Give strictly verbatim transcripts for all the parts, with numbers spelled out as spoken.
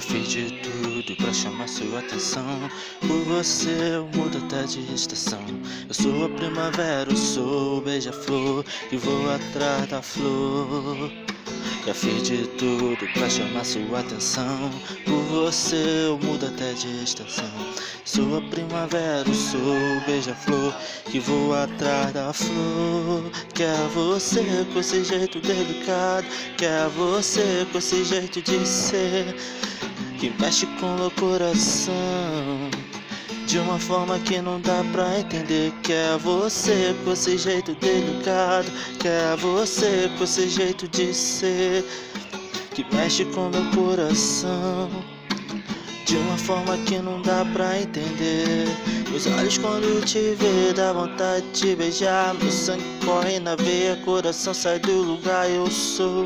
Já fiz de tudo pra chamar sua atenção. Por você eu mudo até de estação. Eu sou a primavera, eu sou o beija-flor que voa atrás da flor. Já fiz de tudo pra chamar sua atenção. Por você eu mudo até de estação. Sou a primavera, eu sou o beija-flor que voa atrás da flor. Quer você com esse jeito delicado, quer você com esse jeito de ser, que mexe com o coração de uma forma que não dá pra entender. Quer você com esse jeito delicado, quer você com esse jeito de ser, que mexe com meu coração de uma forma que não dá pra entender. Meus olhos quando te vê dá vontade de te beijar. Meu sangue corre na veia, coração sai do lugar. Eu sou,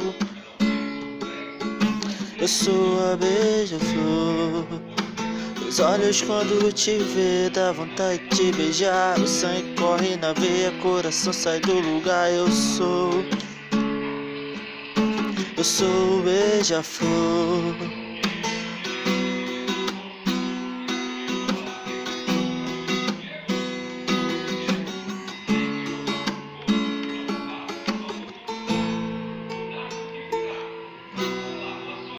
eu sou a beija-flor. Meus olhos quando te vê dá vontade de te beijar. Meu sangue corre na veia, coração sai do lugar. Eu sou, eu sou o beija-flor.